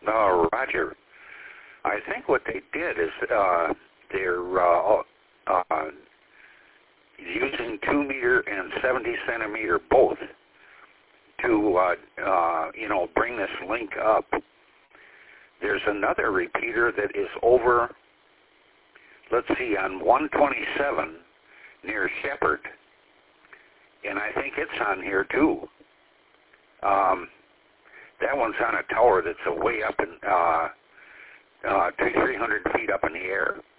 Roger. I think what they did is they're using 2 meter and 70 centimeter both to bring this link up. There's another repeater that is over, let's see, on 127 near Shepherd, and I think it's on here too. That one's on a tower that's way up in 300 feet up in the air.